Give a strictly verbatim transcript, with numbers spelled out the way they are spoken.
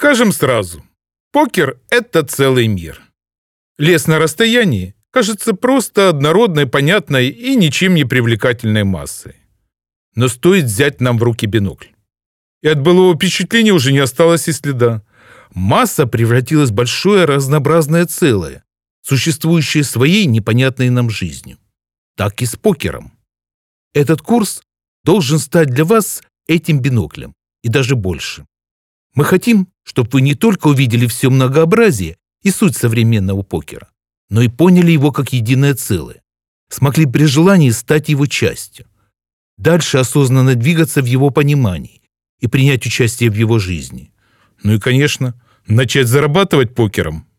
Скажем сразу, покер – это целый мир. Лес на расстоянии кажется просто однородной, понятной и ничем не привлекательной массой. Но стоит взять нам в руки бинокль, и от былого впечатления уже не осталось и следа. Масса превратилась в большое разнообразное целое, существующее своей непонятной нам жизнью. Так и с покером. Этот курс должен стать для вас этим биноклем, и даже больше. Мы хотим, чтобы вы не только увидели все многообразие и суть современного покера, но и поняли его как единое целое, смогли при желании стать его частью, дальше осознанно двигаться в его понимании и принять участие в его жизни. Ну и, конечно, начать зарабатывать покером.